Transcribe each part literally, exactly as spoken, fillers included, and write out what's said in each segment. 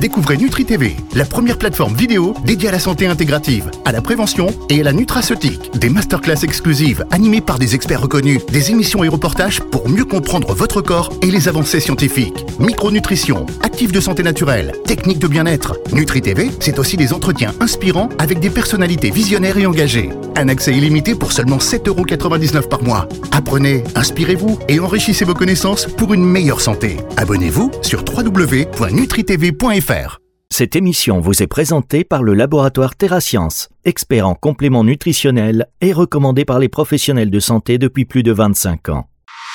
Découvrez NutriTV, la première plateforme vidéo dédiée à la santé intégrative, à la prévention et à la nutraceutique. Des masterclass exclusives animées par des experts reconnus, des émissions et reportages pour mieux comprendre votre corps et les avancées scientifiques. Micronutrition, actifs de santé naturelle, techniques de bien-être. NutriTV, c'est aussi des entretiens inspirants avec des personnalités visionnaires et engagées. Un accès illimité pour seulement sept euros quatre-vingt-dix-neuf par mois. Apprenez, inspirez-vous et enrichissez vos connaissances pour une meilleure santé. Abonnez-vous sur w w w point nutri t v point f r. Cette émission vous est présentée par le laboratoire TerraScience, expert en compléments nutritionnels et recommandé par les professionnels de santé depuis plus de vingt-cinq ans.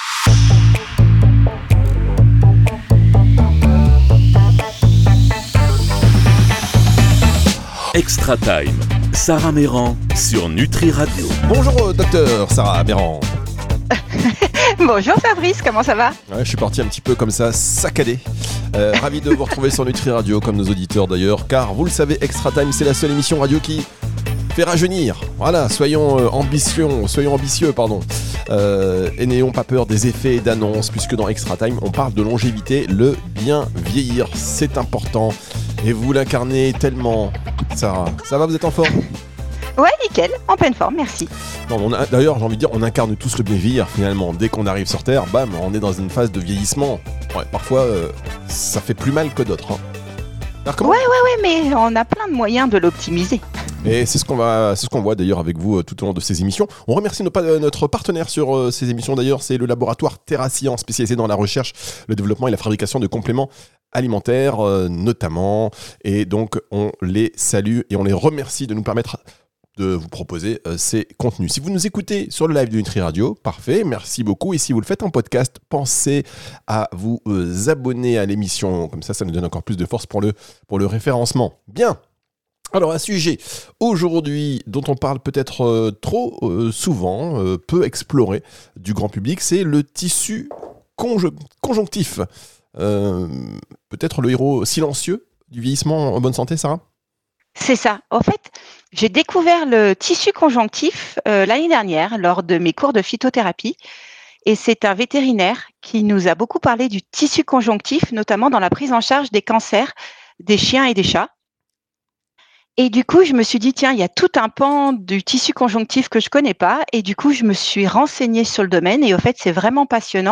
Extra Time, Sarah Meyran sur Nutri Radio. Bonjour docteur Sarah Meyran. Bonjour Fabrice, comment ça va ? Ouais, je suis parti un petit peu comme ça, saccadé. Euh, ravi de vous retrouver sur Nutri Radio, comme nos auditeurs d'ailleurs, car vous le savez, Extra Time, c'est la seule émission radio qui fait rajeunir. Voilà, soyons euh, ambitieux, soyons ambitieux, pardon. Euh, et n'ayons pas peur des effets et d'annonces, puisque dans Extra Time, on parle de longévité, le bien vieillir, c'est important. Et vous l'incarnez tellement, Sarah. Ça va, vous êtes en forme ? Ouais, nickel, en pleine forme, merci. Non, on a, d'ailleurs, j'ai envie de dire, on incarne tous le bien vieillir finalement. Dès qu'on arrive sur Terre, bam, on est dans une phase de vieillissement. Ouais, parfois, euh, ça fait plus mal que d'autres. Hein. Alors, comment... Ouais, ouais, ouais, mais on a plein de moyens de l'optimiser. Et c'est ce qu'on va, c'est ce qu'on voit d'ailleurs avec vous euh, tout au long de ces émissions. On remercie nos, euh, notre partenaire sur euh, ces émissions d'ailleurs, c'est le laboratoire TerraScience, spécialisé dans la recherche, le développement et la fabrication de compléments alimentaires euh, notamment. Et donc, on les salue et on les remercie de nous permettre de vous proposer euh, ces contenus. Si vous nous écoutez sur le live de Nutri Radio, parfait, merci beaucoup. Et si vous le faites en podcast, pensez à vous euh, abonner à l'émission. Comme ça, ça nous donne encore plus de force pour le, pour le référencement. Bien. Alors, un sujet aujourd'hui dont on parle peut-être euh, trop euh, souvent, euh, peu exploré du grand public, c'est le tissu conj- conjonctif. Euh, peut-être le héros silencieux du vieillissement en bonne santé, Sarah ? C'est ça. En fait, j'ai découvert le tissu conjonctif euh, l'année dernière lors de mes cours de phytothérapie. Et c'est un vétérinaire qui nous a beaucoup parlé du tissu conjonctif, notamment dans la prise en charge des cancers des chiens et des chats. Et du coup, je me suis dit, tiens, il y a tout un pan du tissu conjonctif que je connais pas. Et du coup, je me suis renseignée sur le domaine. Et au fait, c'est vraiment passionnant.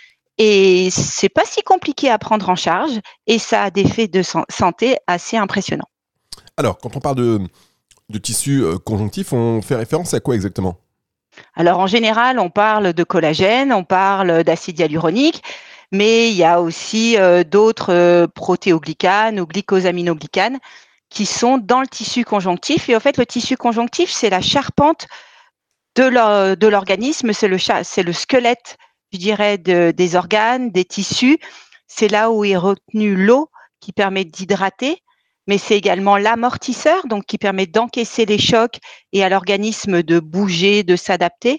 Et c'est pas si compliqué à prendre en charge. Et ça a des effets de santé assez impressionnants. Alors, quand on parle de, de tissu euh, conjonctif, on fait référence à quoi exactement ? Alors, en général, on parle de collagène, on parle d'acide hyaluronique, mais il y a aussi euh, d'autres euh, protéoglycanes ou glycosaminoglycanes qui sont dans le tissu conjonctif. Et en fait, le tissu conjonctif, c'est la charpente de, l'or- de l'organisme, c'est le, cha- c'est le squelette, je dirais, de, des organes, des tissus. C'est là où est retenue l'eau qui permet d'hydrater. Mais c'est également l'amortisseur, donc qui permet d'encaisser les chocs et à l'organisme de bouger, de s'adapter.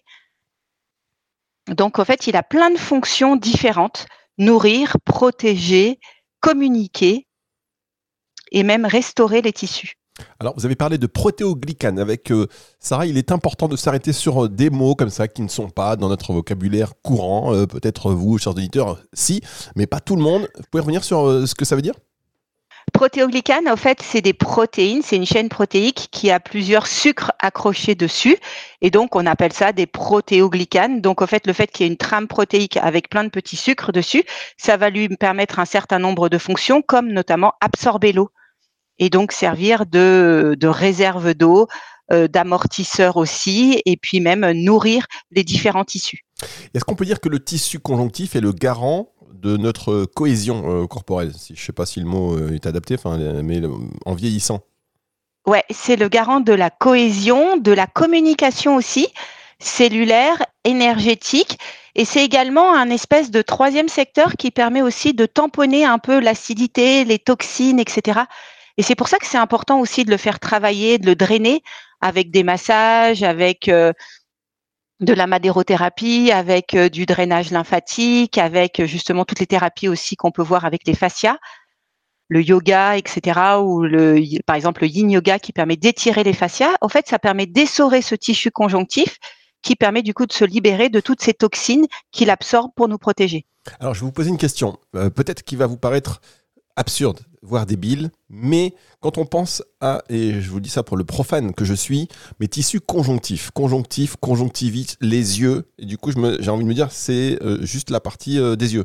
Donc, en fait, il a plein de fonctions différentes. Nourrir, protéger, communiquer et même restaurer les tissus. Alors, vous avez parlé de protéoglycanes avec euh, Sarah. Il est important de s'arrêter sur euh, des mots comme ça qui ne sont pas dans notre vocabulaire courant. Euh, peut-être vous, chers auditeurs, si, mais pas tout le monde. Vous pouvez revenir sur euh, ce que ça veut dire ? Protéoglycanes, en fait, c'est des protéines, c'est une chaîne protéique qui a plusieurs sucres accrochés dessus. Et donc, on appelle ça des protéoglycanes. Donc, en fait, le fait qu'il y ait une trame protéique avec plein de petits sucres dessus, ça va lui permettre un certain nombre de fonctions, comme notamment absorber l'eau. Et donc, servir de, de réserve d'eau, euh, d'amortisseur aussi, et puis même nourrir les différents tissus. Est-ce qu'on peut dire que le tissu conjonctif est le garant de notre cohésion euh, corporelle ? Si, je ne sais pas si le mot euh, est adapté, enfin, mais euh, en vieillissant. Ouais, c'est le garant de la cohésion, de la communication aussi, cellulaire, énergétique. Et c'est également un espèce de troisième secteur qui permet aussi de tamponner un peu l'acidité, les toxines, et cetera. Et c'est pour ça que c'est important aussi de le faire travailler, de le drainer avec des massages, avec euh, de la madérothérapie, avec euh, du drainage lymphatique, avec euh, justement toutes les thérapies aussi qu'on peut voir avec les fascias, le yoga, et cetera. Ou le, par exemple le yin yoga qui permet d'étirer les fascias. En fait, ça permet d'essorer ce tissu conjonctif qui permet du coup de se libérer de toutes ces toxines qu'il absorbe pour nous protéger. Alors, je vais vous poser une question, euh, peut-être qui va vous paraître absurde, voire débile, mais quand on pense à, et je vous dis ça pour le profane que je suis, mes tissus conjonctifs, conjonctifs, conjonctivites, les yeux, et du coup je me, j'ai envie de me dire c'est euh, juste la partie euh, des yeux.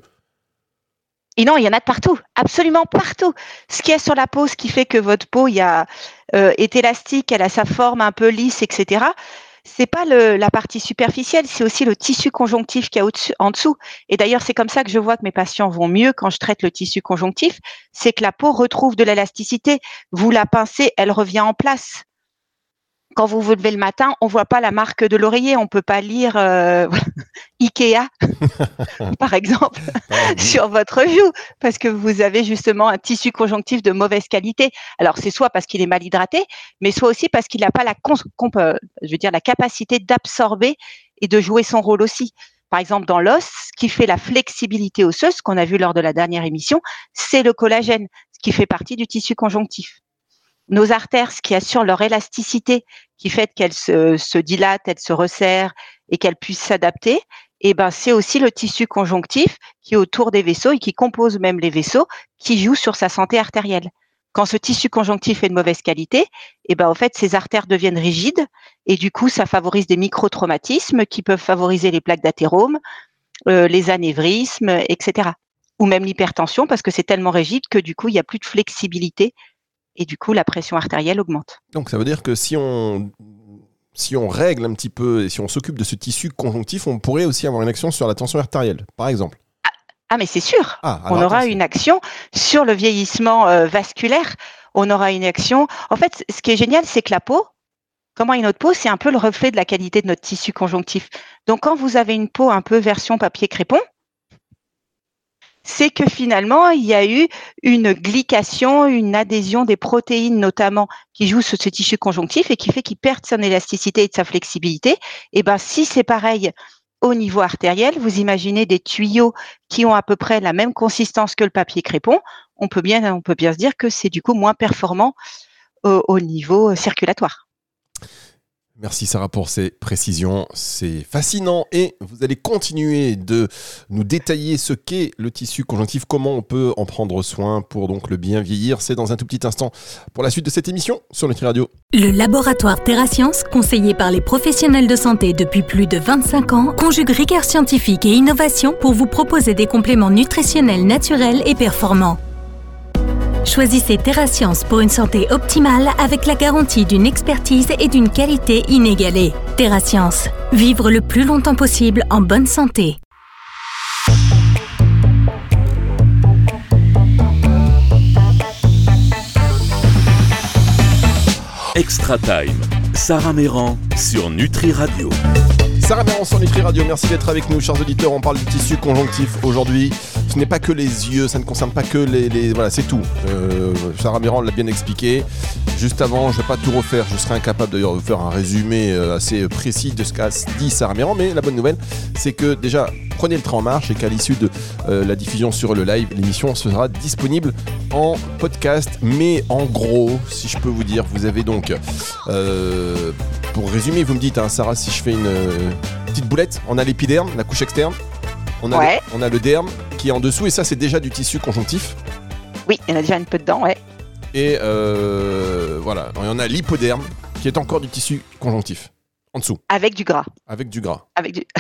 Et non, il y en a de partout, absolument partout. Ce qu'il y a sur la peau, ce qui fait que votre peau il y a, euh, est élastique, elle a sa forme un peu lisse, et cetera. C'est pas le, la partie superficielle, c'est aussi le tissu conjonctif qu'il y a au-dessus, en dessous. Et d'ailleurs, c'est comme ça que je vois que mes patients vont mieux quand je traite le tissu conjonctif, c'est que la peau retrouve de l'élasticité. Vous la pincez, elle revient en place. Quand vous vous levez le matin, on voit pas la marque de l'oreiller, on peut pas lire euh, Ikea, par exemple, sur votre joue, parce que vous avez justement un tissu conjonctif de mauvaise qualité. Alors c'est soit parce qu'il est mal hydraté, mais soit aussi parce qu'il n'a pas la, cons- comp- euh, je veux dire, la capacité d'absorber et de jouer son rôle aussi. Par exemple, dans l'os, ce qui fait la flexibilité osseuse, ce qu'on a vu lors de la dernière émission, c'est le collagène, ce qui fait partie du tissu conjonctif. Nos artères, ce qui assure leur élasticité, qui fait qu'elles se, se dilatent, elles se resserrent et qu'elles puissent s'adapter, et ben c'est aussi le tissu conjonctif qui est autour des vaisseaux et qui compose même les vaisseaux, qui joue sur sa santé artérielle. Quand ce tissu conjonctif est de mauvaise qualité, et ben en fait ces artères deviennent rigides et du coup ça favorise des microtraumatismes qui peuvent favoriser les plaques d'athérome, euh, les anévrismes, et cetera. Ou même l'hypertension parce que c'est tellement rigide que du coup il n'y a plus de flexibilité. Et du coup, la pression artérielle augmente. Donc ça veut dire que si on, si on règle un petit peu et si on s'occupe de ce tissu conjonctif, on pourrait aussi avoir une action sur la tension artérielle, par exemple. Ah, ah mais c'est sûr. Ah, on aura attention. une action sur le vieillissement euh, vasculaire. On aura une action. En fait, ce qui est génial, c'est que la peau, comment est notre peau, c'est un peu le reflet de la qualité de notre tissu conjonctif. Donc, quand vous avez une peau un peu version papier crépon, c'est que finalement, il y a eu une glycation, une adhésion des protéines notamment qui jouent sur ce tissu conjonctif et qui fait qu'il perd son élasticité et de sa flexibilité. Et ben, si c'est pareil au niveau artériel, vous imaginez des tuyaux qui ont à peu près la même consistance que le papier crépon, on peut bien, on peut bien se dire que c'est du coup moins performant au, au niveau circulatoire. Merci Sarah pour ces précisions, c'est fascinant et vous allez continuer de nous détailler ce qu'est le tissu conjonctif, comment on peut en prendre soin pour donc le bien vieillir. C'est dans un tout petit instant pour la suite de cette émission sur Nutri Radio. Le laboratoire TerraScience, conseillé par les professionnels de santé depuis plus de vingt-cinq ans, conjugue rigueur scientifique et innovation pour vous proposer des compléments nutritionnels naturels et performants. Choisissez TerraScience pour une santé optimale avec la garantie d'une expertise et d'une qualité inégalée. TerraScience, vivre le plus longtemps possible en bonne santé. Extra Time, Sarah Meyran sur Nutri Radio. Sarah Meyran sur Nutri Radio, merci d'être avec nous, chers auditeurs. On parle du tissu conjonctif aujourd'hui. Ce n'est pas que les yeux, ça ne concerne pas que les... les voilà, c'est tout. Euh, Sarah Meyran l'a bien expliqué. Juste avant, je ne vais pas tout refaire. Je serais incapable d'ailleurs de vous faire un résumé assez précis de ce qu'a dit Sarah Meyran. Mais la bonne nouvelle, c'est que déjà, prenez le train en marche et qu'à l'issue de euh, la diffusion sur le live, l'émission sera disponible en podcast. Mais en gros, si je peux vous dire, vous avez donc... Euh, pour résumer, vous me dites, hein, Sarah, si je fais une euh, petite boulette, on a l'épiderme, la couche externe. On a, ouais. le, on a le derme qui est en dessous et ça c'est déjà du tissu conjonctif. Oui, il y en a déjà un peu dedans, ouais. Et euh, voilà, et on a l'hypoderme qui est encore du tissu conjonctif en dessous. Avec du gras. Avec du gras. Avec du.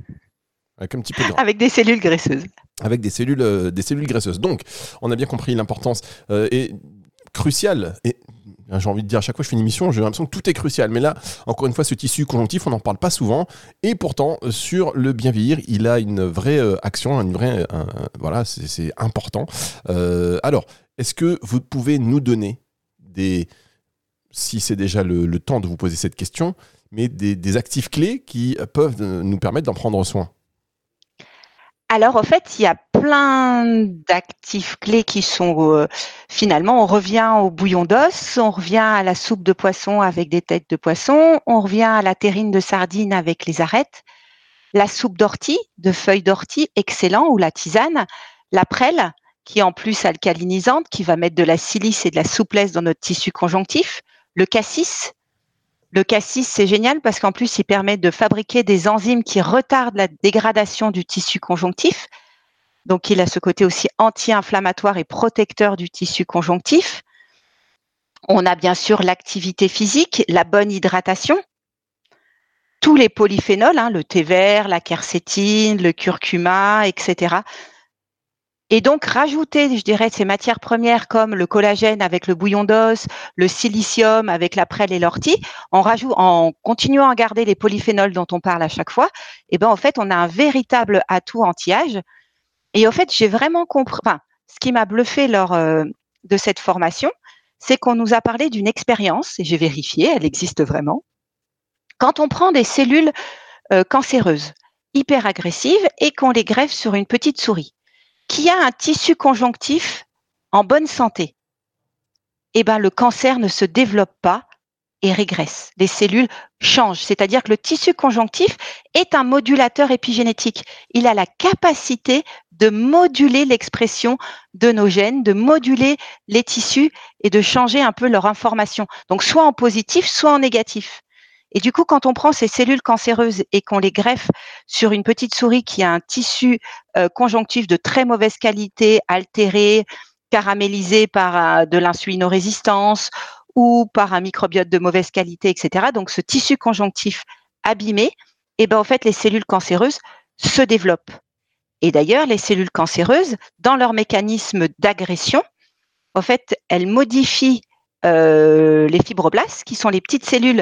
Avec un petit peu de gras. Avec des cellules graisseuses. Avec des cellules, euh, des cellules graisseuses. Donc, on a bien compris l'importance euh, et cruciale. Et j'ai envie de dire à chaque fois que je fais une émission, j'ai l'impression que tout est crucial. Mais là, encore une fois, ce tissu conjonctif, on n'en parle pas souvent. Et pourtant, sur le bien vieillir, il a une vraie euh, action, une vraie, un, un, voilà, c'est, c'est important. Euh, alors, est-ce que vous pouvez nous donner des, si c'est déjà le, le temps de vous poser cette question, mais des, des actifs clés qui peuvent nous permettre d'en prendre soin? Alors, en fait, il y a plein d'actifs clés qui sont, euh, finalement, on revient au bouillon d'os, on revient à la soupe de poisson avec des têtes de poisson, on revient à la terrine de sardine avec les arêtes, la soupe d'ortie, de feuilles d'ortie, excellent, ou la tisane, la prêle, qui est en plus alcalinisante, qui va mettre de la silice et de la souplesse dans notre tissu conjonctif, le cassis. Le cassis, c'est génial parce qu'en plus, il permet de fabriquer des enzymes qui retardent la dégradation du tissu conjonctif. Donc, il a ce côté aussi anti-inflammatoire et protecteur du tissu conjonctif. On a bien sûr l'activité physique, la bonne hydratation, tous les polyphénols, hein, le thé vert, la quercétine, le curcuma, et cetera. Et donc, rajouter, je dirais, ces matières premières comme le collagène avec le bouillon d'os, le silicium avec la prêle et l'ortie, en, rajout, en continuant à garder les polyphénols dont on parle à chaque fois, et ben en fait, on a un véritable atout anti-âge. Et en fait, j'ai vraiment compris, enfin, ce qui m'a bluffé lors euh, de cette formation, c'est qu'on nous a parlé d'une expérience, et j'ai vérifié, elle existe vraiment. Quand on prend des cellules euh, cancéreuses, hyper agressives, et qu'on les greffe sur une petite souris, qui a un tissu conjonctif en bonne santé, eh ben, le cancer ne se développe pas et régresse. Les cellules changent, c'est-à-dire que le tissu conjonctif est un modulateur épigénétique. Il a la capacité de moduler l'expression de nos gènes, de moduler les tissus et de changer un peu leur information. Donc, soit en positif, soit en négatif. Et du coup, quand on prend ces cellules cancéreuses et qu'on les greffe sur une petite souris qui a un tissu euh, conjonctif de très mauvaise qualité, altéré, caramélisé par euh, de l'insulinorésistance ou par un microbiote de mauvaise qualité, et cetera. Donc, ce tissu conjonctif abîmé, et ben, en fait, les cellules cancéreuses se développent. Et d'ailleurs, les cellules cancéreuses, dans leur mécanisme d'agression, en fait, elles modifient euh, les fibroblastes, qui sont les petites cellules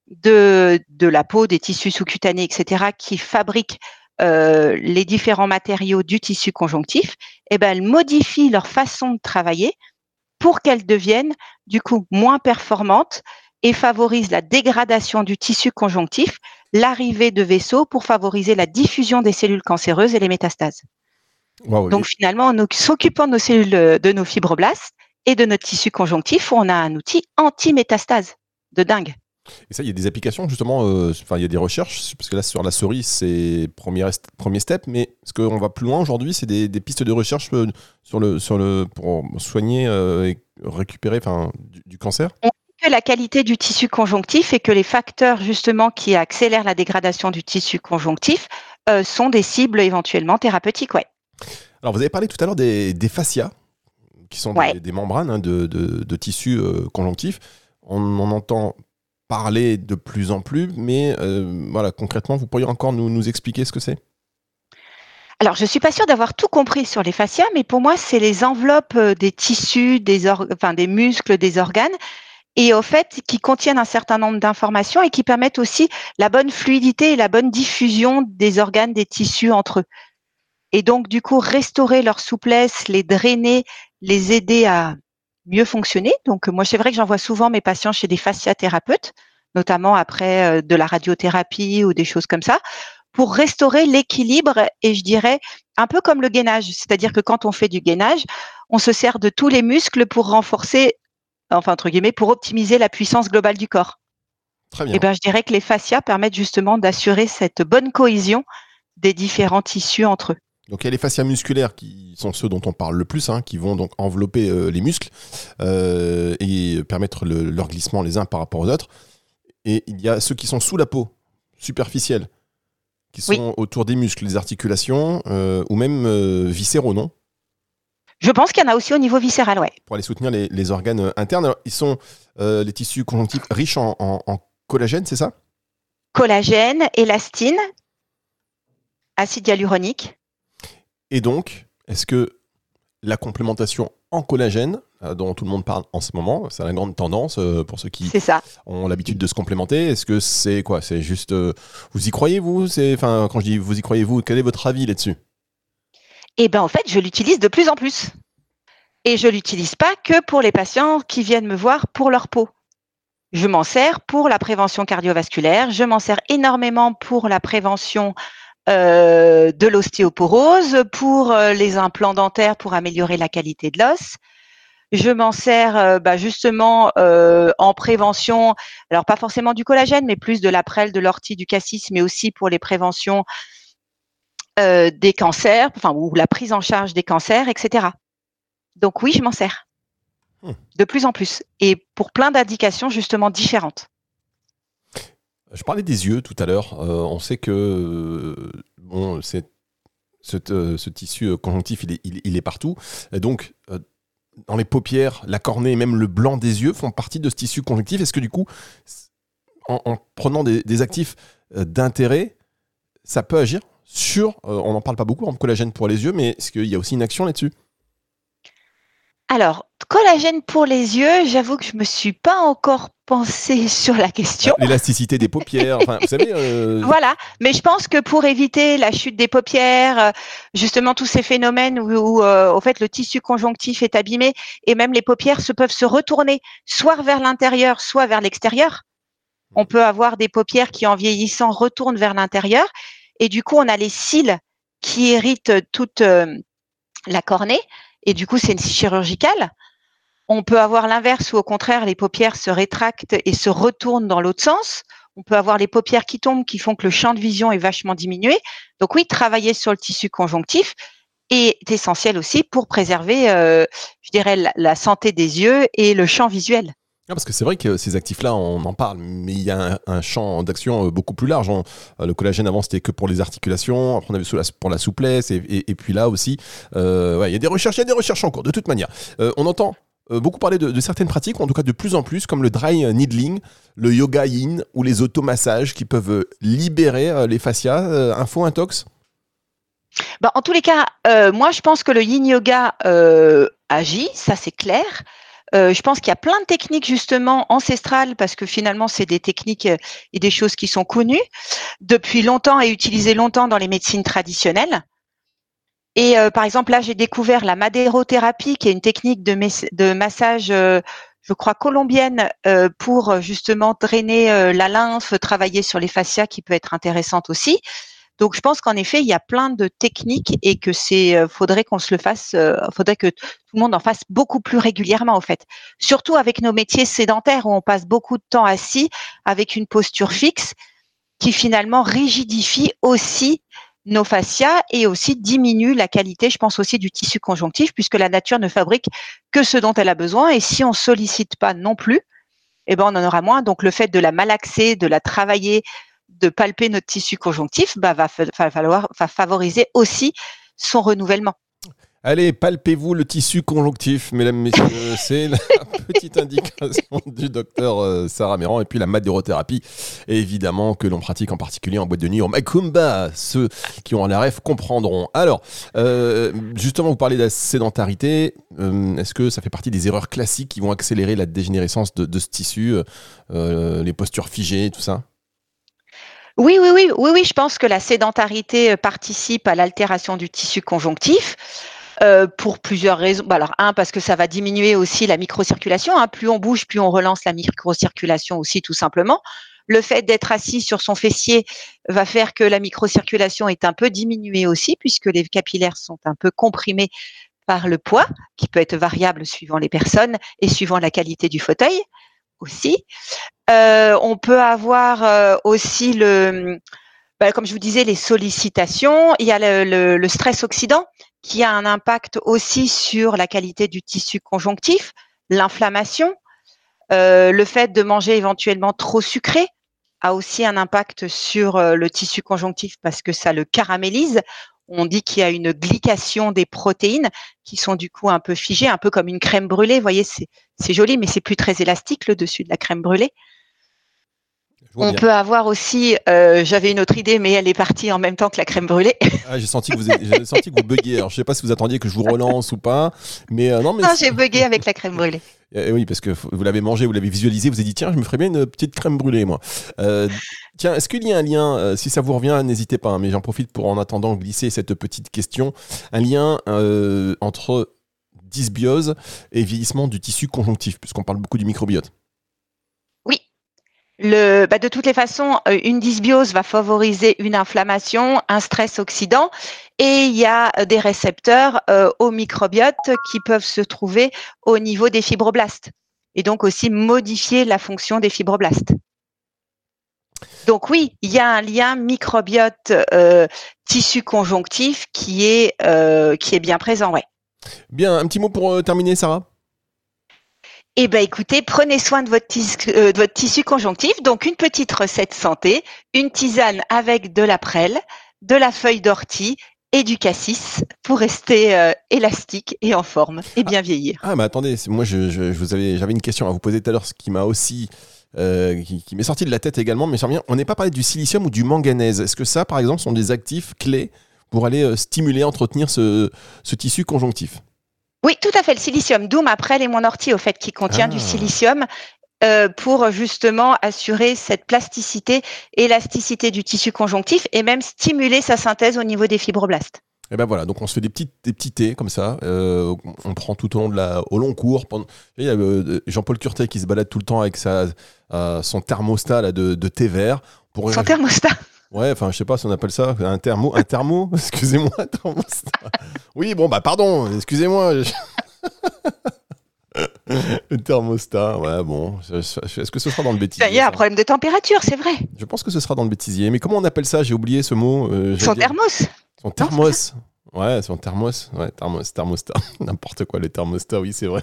de, de la peau, des tissus sous-cutanés, et cetera, qui fabriquent euh, les différents matériaux du tissu conjonctif, et ben, elles modifient leur façon de travailler pour qu'elles deviennent du coup moins performantes et favorisent la dégradation du tissu conjonctif, l'arrivée de vaisseaux pour favoriser la diffusion des cellules cancéreuses et les métastases. Wow, Donc oui. Finalement, en s'occupant de nos cellules, de nos fibroblastes et de notre tissu conjonctif, on a un outil anti-métastase de dingue. Et ça, il y a des applications justement, euh, enfin il y a des recherches, parce que là sur la souris c'est premier, premier step, mais ce qu'on va plus loin aujourd'hui, c'est des, des pistes de recherche euh, sur le, sur le, pour soigner euh, et récupérer enfin, du, du cancer. On sait que la qualité du tissu conjonctif et que les facteurs justement qui accélèrent la dégradation du tissu conjonctif euh, sont des cibles éventuellement thérapeutiques, ouais. Alors vous avez parlé tout à l'heure des, des fascias, qui sont ouais. des, des membranes hein, de, de, de tissu euh, conjonctif. On en entend parler de plus en plus, mais euh, voilà, concrètement, vous pourriez encore nous, nous expliquer ce que c'est ? Alors, je ne suis pas sûre d'avoir tout compris sur les fascias, mais pour moi, c'est les enveloppes des tissus, des, or- enfin, des muscles, des organes, et au fait, qui contiennent un certain nombre d'informations et qui permettent aussi la bonne fluidité et la bonne diffusion des organes, des tissus entre eux. Et donc, du coup, restaurer leur souplesse, les drainer, les aider à mieux fonctionner. Donc, moi, c'est vrai que j'envoie souvent mes patients chez des fasciathérapeutes, notamment après euh, de la radiothérapie ou des choses comme ça, pour restaurer l'équilibre et je dirais un peu comme le gainage. C'est-à-dire que quand on fait du gainage, on se sert de tous les muscles pour renforcer, enfin, entre guillemets, pour optimiser la puissance globale du corps. Très bien. Et ben, je dirais que les fascias permettent justement d'assurer cette bonne cohésion des différents tissus entre eux. Donc il y a les fascias musculaires qui sont ceux dont on parle le plus, hein, qui vont donc envelopper euh, les muscles euh, et permettre le, leur glissement les uns par rapport aux autres. Et il y a ceux qui sont sous la peau, superficiels, qui sont oui. autour des muscles, des articulations euh, ou même euh, viscéraux, non ? Je pense qu'il y en a aussi au niveau viscéral, ouais. Pour aller soutenir les, les organes internes. Alors, ils sont euh, les tissus conjonctifs riches en, en, en collagène, c'est ça ? Collagène, élastine, acide hyaluronique. Et donc, est-ce que la complémentation en collagène, dont tout le monde parle en ce moment, c'est la grande tendance pour ceux qui ont l'habitude de se complémenter, est-ce que c'est quoi ? C'est juste... Euh, vous y croyez, vous ? c'est, enfin, quand je dis vous y croyez, vous, quel est votre avis là-dessus ? Eh bien, en fait, je l'utilise de plus en plus. Et je ne l'utilise pas que pour les patients qui viennent me voir pour leur peau. Je m'en sers pour la prévention cardiovasculaire, je m'en sers énormément pour la prévention Euh, de l'ostéoporose, pour euh, les implants dentaires pour améliorer la qualité de l'os. Je m'en sers euh, bah, justement euh, en prévention, alors pas forcément du collagène, mais plus de la prêle, de l'ortie, du cassis, mais aussi pour les préventions euh, des cancers, enfin ou la prise en charge des cancers, et cetera. Donc oui, je m'en sers hmm. de plus en plus et pour plein d'indications justement différentes. Je parlais des yeux tout à l'heure. Euh, on sait que euh, bon, c'est ce, euh, ce tissu conjonctif, il est, il, il est partout. Et donc, euh, dans les paupières, la cornée et même le blanc des yeux font partie de ce tissu conjonctif. Est-ce que du coup, en, en prenant des, des actifs euh, d'intérêt, ça peut agir sur, euh, on n'en parle pas beaucoup, en collagène pour les yeux, mais est-ce qu'il y a aussi une action là-dessus ? Alors, collagène pour les yeux, j'avoue que je me suis pas encore pensé sur la question. L'élasticité des paupières, enfin, vous savez. Euh... Voilà, mais je pense que pour éviter la chute des paupières, justement tous ces phénomènes où, où euh, au fait le tissu conjonctif est abîmé et même les paupières se peuvent se retourner soit vers l'intérieur, soit vers l'extérieur. On peut avoir des paupières qui, en vieillissant, retournent vers l'intérieur et du coup, on a les cils qui héritent toute euh, la cornée. Et du coup, c'est chirurgical. On peut avoir l'inverse où, au contraire, les paupières se rétractent et se retournent dans l'autre sens. On peut avoir les paupières qui tombent, qui font que le champ de vision est vachement diminué. Donc oui, travailler sur le tissu conjonctif est essentiel aussi pour préserver, euh, je dirais, la, la santé des yeux et le champ visuel. Ah, parce que c'est vrai que ces actifs-là, on en parle, mais il y a un, un champ d'action beaucoup plus large. On, le collagène, avant, c'était que pour les articulations. Après, on avait pour la souplesse. Et, et, et puis là aussi, euh, ouais, il y a des recherches, il y a des recherches en cours, de toute manière. Euh, on entend euh, beaucoup parler de, de certaines pratiques, ou en tout cas de plus en plus, comme le dry needling, le yoga yin ou les automassages qui peuvent libérer euh, les fascias. Euh, info, intox ? Ben, en tous les cas, euh, moi, je pense que le yin yoga euh, agit, ça c'est clair. Euh, je pense qu'il y a plein de techniques justement ancestrales parce que finalement c'est des techniques et des choses qui sont connues depuis longtemps et utilisées longtemps dans les médecines traditionnelles. Et euh, par exemple là j'ai découvert la madérothérapie qui est une technique de, mes- de massage, euh, je crois colombienne, euh, pour justement drainer euh, la lymphe, travailler sur les fascias qui peut être intéressante aussi. Donc, je pense qu'en effet, il y a plein de techniques et que c'est, euh, faudrait qu'on se le fasse, euh, faudrait que tout le monde en fasse beaucoup plus régulièrement, au fait. Surtout avec nos métiers sédentaires où on passe beaucoup de temps assis avec une posture fixe qui finalement rigidifie aussi nos fascias et aussi diminue la qualité, je pense aussi du tissu conjonctif puisque la nature ne fabrique que ce dont elle a besoin et si on sollicite pas non plus, eh ben, on en aura moins. Donc, le fait de la malaxer, de la travailler, de palper notre tissu conjonctif, bah, va, va, falloir, va favoriser aussi son renouvellement. Allez, palpez-vous le tissu conjonctif, mesdames, messieurs. C'est la petite indication du docteur euh, Sarah Meyran. Et puis la madérothérapie, évidemment, que l'on pratique en particulier en boîte de nuit, en macumba. Ceux qui ont la ref comprendront. Alors, euh, justement, vous parlez de la sédentarité. Euh, est-ce que ça fait partie des erreurs classiques qui vont accélérer la dégénérescence de, de ce tissu, euh, les postures figées, tout ça ? Oui, oui, oui, oui, oui, je pense que la sédentarité participe à l'altération du tissu conjonctif euh, pour plusieurs raisons. Bah alors, un, parce que ça va diminuer aussi la microcirculation. Hein. Plus on bouge, plus on relance la microcirculation aussi, tout simplement. Le fait d'être assis sur son fessier va faire que la microcirculation est un peu diminuée aussi, puisque les capillaires sont un peu comprimés par le poids, qui peut être variable suivant les personnes et suivant la qualité du fauteuil aussi. Euh, on peut avoir euh, aussi le, bah, comme je vous disais, les sollicitations. Il y a le, le, le stress oxydant qui a un impact aussi sur la qualité du tissu conjonctif, l'inflammation, euh, le fait de manger éventuellement trop sucré a aussi un impact sur euh, le tissu conjonctif parce que ça le caramélise. On dit qu'il y a une glycation des protéines qui sont du coup un peu figées, un peu comme une crème brûlée. Vous voyez, c'est, c'est joli, mais c'est plus très élastique le dessus de la crème brûlée. On bien. peut avoir aussi, euh, j'avais une autre idée, mais elle est partie en même temps que la crème brûlée. Ah, j'ai senti que vous, j'ai senti que vous buggiez. Alors, je ne sais pas si vous attendiez que je vous relance ou pas, mais euh, non. Mais non, j'ai bugué avec la crème brûlée. Et oui, parce que vous l'avez mangé, vous l'avez visualisé, vous avez dit tiens, je me ferais bien une petite crème brûlée, moi. Euh, tiens, est-ce qu'il y a un lien, euh, si ça vous revient, n'hésitez pas, hein, mais j'en profite pour en attendant glisser cette petite question, un lien euh, entre dysbiose et vieillissement du tissu conjonctif, puisqu'on parle beaucoup du microbiote. Oui. Le, bah de toutes les façons, une dysbiose va favoriser une inflammation, un stress oxydant, et il y a des récepteurs euh, au microbiote qui peuvent se trouver au niveau des fibroblastes, et donc aussi modifier la fonction des fibroblastes. Donc oui, il y a un lien microbiote euh, tissu conjonctif qui est euh, qui est bien présent, ouais. Bien, un petit mot pour euh, terminer, Sarah. Eh ben, écoutez, prenez soin de votre, tis- euh, de votre tissu conjonctif. Donc, une petite recette santé, une tisane avec de la prêle, de la feuille d'ortie et du cassis pour rester euh, élastique et en forme et bien vieillir. Ah, mais attendez, moi je, je, je vous avais, j'avais une question à vous poser tout à l'heure, ce qui m'a aussi, euh, qui, qui m'est sorti de la tête également, mais ça revient, on n'est pas parlé du silicium ou du manganèse. Est-ce que ça, par exemple, sont des actifs clés pour aller euh, stimuler, entretenir ce, ce tissu conjonctif? Oui, tout à fait, le silicium, d'où ma prêle et mon ortie, au fait, qui contient Ah. du silicium. Euh, pour justement assurer cette plasticité, élasticité du tissu conjonctif et même stimuler sa synthèse au niveau des fibroblastes. Et ben voilà, donc on se fait des petits, des petits thés comme ça, euh, on prend tout au long de la, au long cours. Pendant, il y a euh, Jean-Paul Curtet qui se balade tout le temps avec sa, euh, son thermostat là, de, de thé vert. Pour Son thermostat. Ouais, enfin, je sais pas si on appelle ça un thermo, un thermo. Excusez-moi, thermostat. Oui, bon bah pardon, excusez-moi. Le thermostat, ouais, bon. Est-ce que ce sera dans le bêtisier? Il y a un problème de température, c'est vrai. Je pense que ce sera dans le bêtisier. Mais comment on appelle ça? J'ai oublié ce mot. Euh, Son thermos. Son thermos. Ouais, son thermos. Ouais, thermos, thermostat. N'importe quoi, le thermostat, oui, c'est vrai.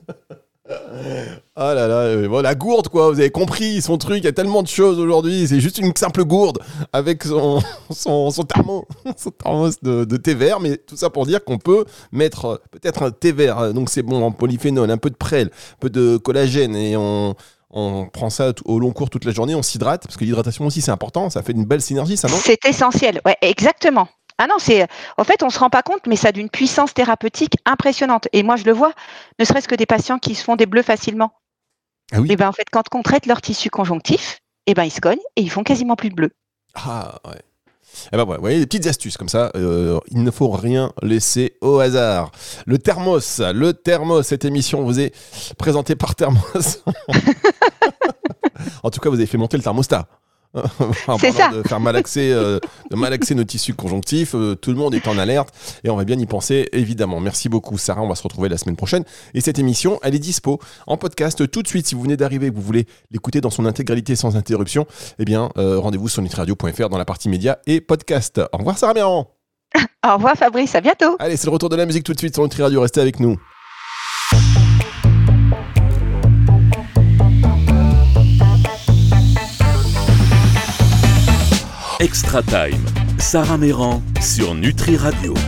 Ah là là, euh, bon, la gourde, quoi, vous avez compris son truc. Il y a tellement de choses aujourd'hui. C'est juste une simple gourde avec son, son, son thermo, son thermos de, de thé vert. Mais tout ça pour dire qu'on peut mettre euh, peut-être un thé vert. Donc c'est bon en polyphénol, un peu de prêle, un peu de collagène et on. On prend ça au long cours toute la journée, on s'hydrate, parce que l'hydratation aussi c'est important, ça fait une belle synergie, ça, non? C'est essentiel, ouais, exactement. Ah non, c'est, en fait, on ne se rend pas compte, mais ça a d'une puissance thérapeutique impressionnante. Et moi, je le vois, ne serait-ce que des patients qui se font des bleus facilement. Ah oui. Et ben en fait, quand on traite leur tissu conjonctif, et ben ils se cognent et ils font quasiment plus de bleus. Ah ouais. Eh ben, ouais, vous voyez, des petites astuces comme ça, euh, il ne faut rien laisser au hasard. Le thermos, le thermos, cette émission vous est présentée par Thermos. En tout cas, vous avez fait monter le thermostat. En C'est ça. De faire malaxer, euh, de malaxer nos tissus conjonctifs, euh, tout le monde est en alerte et on va bien y penser évidemment. Merci beaucoup Sarah, on va se retrouver la semaine prochaine et cette émission elle est dispo en podcast tout de suite. Si vous venez d'arriver et que vous voulez l'écouter dans son intégralité sans interruption, eh bien euh, rendez-vous sur nutriradio point f r dans la partie médias et podcast. Au revoir Sarah Méran. Au revoir Fabrice, à bientôt. Allez, c'est le retour de la musique tout de suite sur Nutriradio, restez avec nous. Extra Time, Sarah Méran sur Nutri Radio.